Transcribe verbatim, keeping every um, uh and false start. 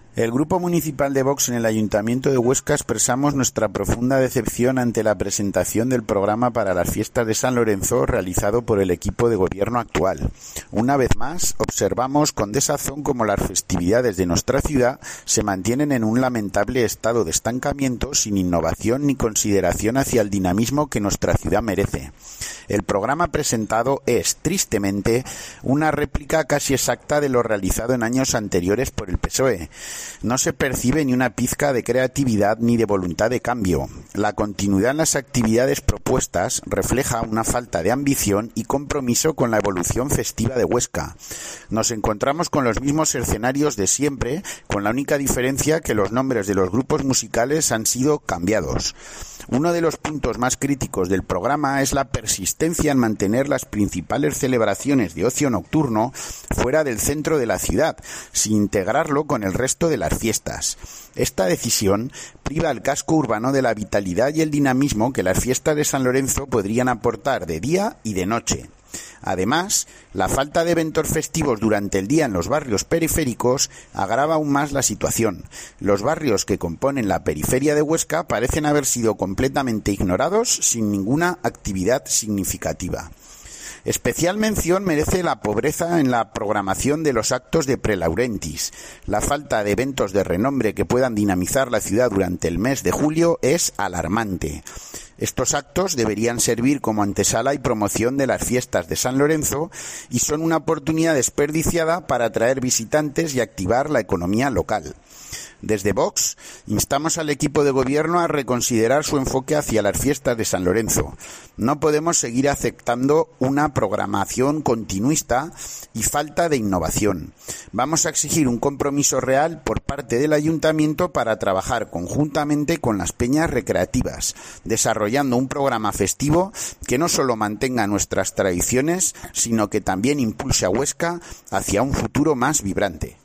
El Grupo Municipal de Vox en el Ayuntamiento de Huesca expresamos nuestra profunda decepción ante la presentación del programa para las fiestas de San Lorenzo realizado por el equipo de gobierno actual. Una vez más, observamos con desazón cómo las festividades de nuestra ciudad se mantienen en un lamentable estado de estancamiento sin innovación ni consideración hacia el dinamismo que nuestra ciudad merece. El programa presentado es, tristemente, una réplica casi exacta de lo realizado en años anteriores por el P S O E. No se percibe ni una pizca de creatividad ni de voluntad de cambio. La continuidad en las actividades propuestas refleja una falta de ambición y compromiso con la evolución festiva de Huesca. Nos encontramos con los mismos escenarios de siempre, con la única diferencia que los nombres de los grupos musicales han sido cambiados. Uno de los puntos más críticos del programa es la persistencia en mantener las principales celebraciones de ocio nocturno fuera del centro de la ciudad, sin integrarlo con el resto de las fiestas. Esta decisión priva al casco urbano de la vitalidad y el dinamismo que las fiestas de San Lorenzo podrían aportar de día y de noche. Además, la falta de eventos festivos durante el día en los barrios periféricos agrava aún más la situación. Los barrios que componen la periferia de Huesca parecen haber sido completamente ignorados sin ninguna actividad significativa. Especial mención merece la pobreza en la programación de los actos de Prelaurentis. La falta de eventos de renombre que puedan dinamizar la ciudad durante el mes de julio es alarmante. Estos actos deberían servir como antesala y promoción de las fiestas de San Lorenzo y son una oportunidad desperdiciada para atraer visitantes y activar la economía local. Desde Vox instamos al equipo de gobierno a reconsiderar su enfoque hacia las fiestas de San Lorenzo. No podemos seguir aceptando una programación continuista y falta de innovación. Vamos a exigir un compromiso real por parte del ayuntamiento para trabajar conjuntamente con las peñas recreativas, desarrollando un programa festivo que no solo mantenga nuestras tradiciones, sino que también impulse a Huesca hacia un futuro más vibrante.